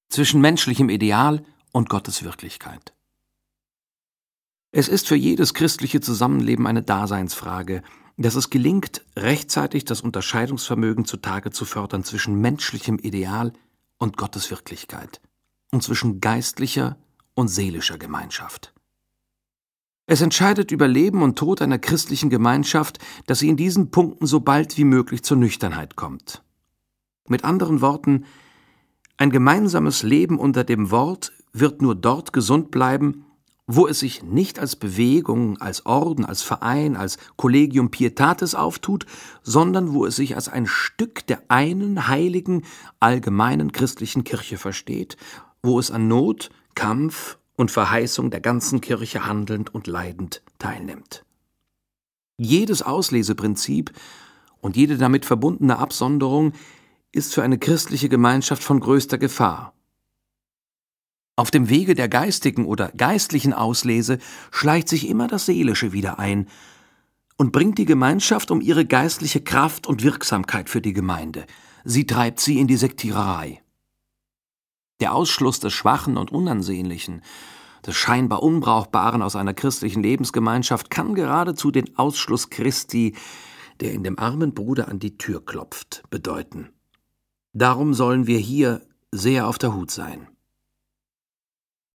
zwischen menschlichem Ideal und Gottes Wirklichkeit. Es ist für jedes christliche Zusammenleben eine Daseinsfrage, dass es gelingt, rechtzeitig das Unterscheidungsvermögen zutage zu fördern zwischen menschlichem Ideal und Gottes Wirklichkeit und zwischen geistlicher und seelischer Gemeinschaft. Es entscheidet über Leben und Tod einer christlichen Gemeinschaft, dass sie in diesen Punkten so bald wie möglich zur Nüchternheit kommt. Mit anderen Worten, ein gemeinsames Leben unter dem Wort wird nur dort gesund bleiben, wo es sich nicht als Bewegung, als Orden, als Verein, als Collegium Pietatis auftut, sondern wo es sich als ein Stück der einen heiligen, allgemeinen christlichen Kirche versteht, wo es an Not, Kampf und Verheißung der ganzen Kirche handelnd und leidend teilnimmt. Jedes Ausleseprinzip und jede damit verbundene Absonderung ist für eine christliche Gemeinschaft von größter Gefahr. Auf dem Wege der geistigen oder geistlichen Auslese schleicht sich immer das Seelische wieder ein und bringt die Gemeinschaft um ihre geistliche Kraft und Wirksamkeit für die Gemeinde. Sie treibt sie in die Sektiererei. Der Ausschluss des Schwachen und Unansehnlichen, des scheinbar Unbrauchbaren aus einer christlichen Lebensgemeinschaft kann geradezu den Ausschluss Christi, der in dem armen Bruder an die Tür klopft, bedeuten. Darum sollen wir hier sehr auf der Hut sein.